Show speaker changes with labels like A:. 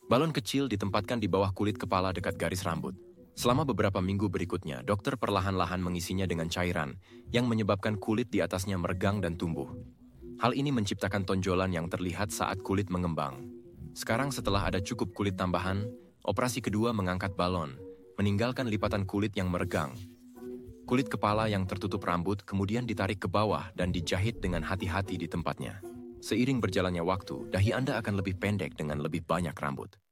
A: Balon kecil ditempatkan di bawah kulit kepala dekat garis rambut. Selama beberapa minggu berikutnya, dokter perlahan-lahan mengisinya dengan cairan yang menyebabkan kulit di atasnya meregang dan tumbuh. Hal ini menciptakan tonjolan yang terlihat saat kulit mengembang. Sekarang setelah ada cukup kulit tambahan, operasi kedua mengangkat balon, meninggalkan lipatan kulit yang meregang. Kulit kepala yang tertutup rambut kemudian ditarik ke bawah dan dijahit dengan hati-hati di tempatnya. Seiring berjalannya waktu, dahi Anda akan lebih pendek dengan lebih banyak rambut.